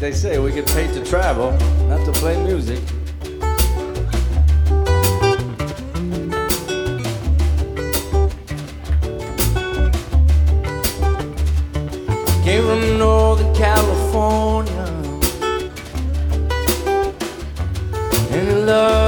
they say, we get paid to travel, not to play music. Came from Northern California, and love